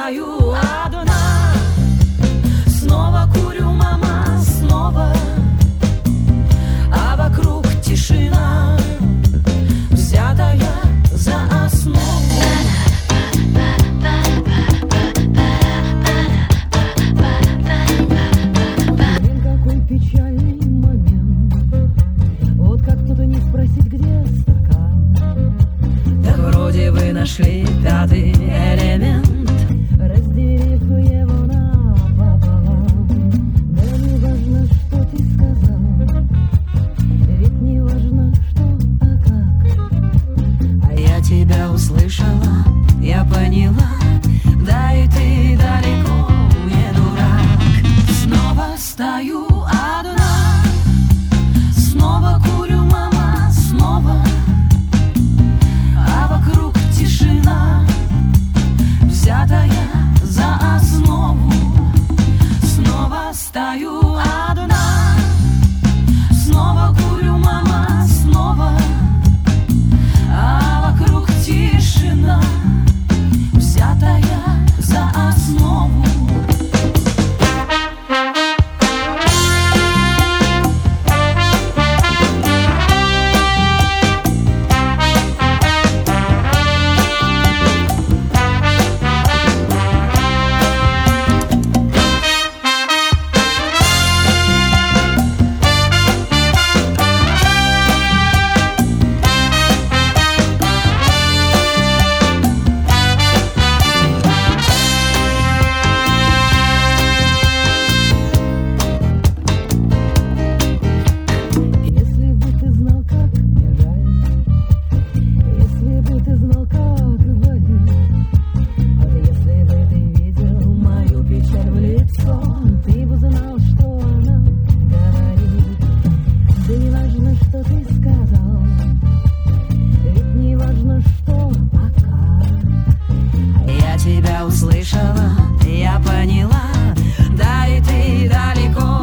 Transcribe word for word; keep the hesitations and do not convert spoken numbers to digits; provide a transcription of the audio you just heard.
стою одна. Снова курю, мама, снова, а вокруг тишина, взятая за основу. Какой печальный момент, вот как кто-то не спросит, где стакан. Так вроде вы нашли пятый элемент, разделив его напополам. Да не важно, что ты сказал, ведь не важно, что, а как. А я тебя услышала, я поняла, да и ты далеко не дурак. Снова стою одна, снова курю, мама, снова, а вокруг тишина, взятая за основу. Снова стою одна, снова курю, мама, снова, а вокруг тишина, взятая за основу. Услышала, я поняла, да и ты далеко